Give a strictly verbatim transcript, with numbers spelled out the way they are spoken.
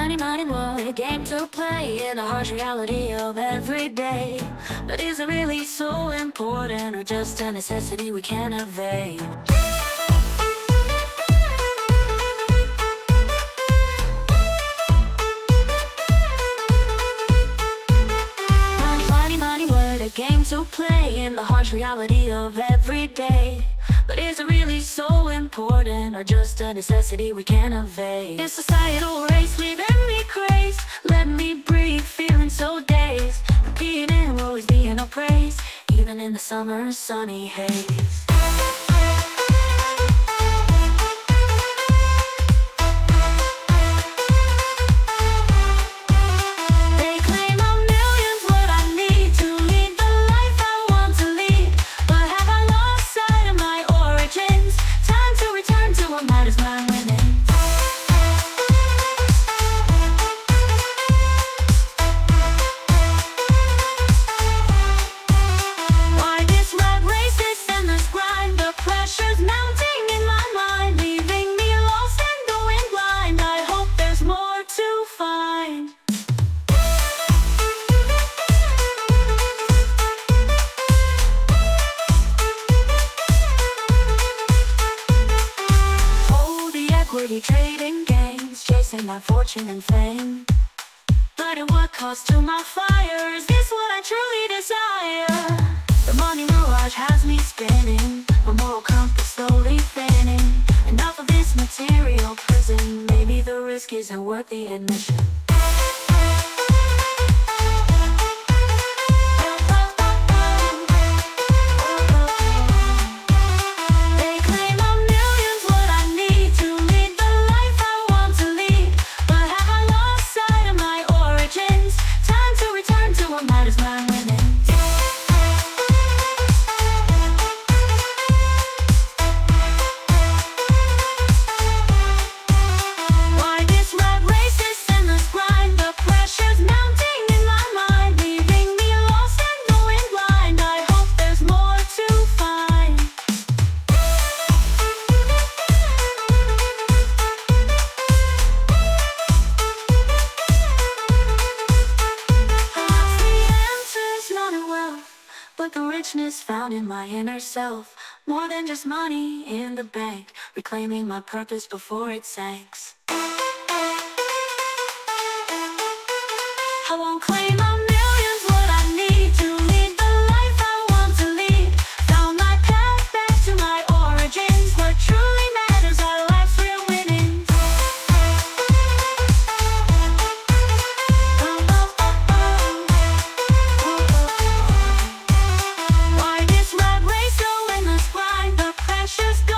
money, money, what a game to play in the harsh reality of every day. But is it really so important, or just a necessity we can't evade? Money, money, money, what a game to play in the harsh reality of every day. But is it really so important, or just a necessity we can't evade? This societal race leaving me crazed, let me breathe, feeling so dazed. Repeating will always be no praise, even in the summer sunny haze. Trading games, chasing my fortune and fame. But at what cost to my fire? Is this what I truly desire? The money mirage has me spinning, my moral compass slowly thinning. Enough of this material prison, maybe the risk isn't worth the admission. But the richness found in my inner self, more than just money in the bank, reclaiming my purpose before it sinks. I won't claim a million's what I need to lead the life I want to lead. Found my path back to my origins, what truly matters are life's real winnings. Oh, oh, oh, oh. Oh, oh, oh. Why this rat race, so endless grind, the pressure's gone.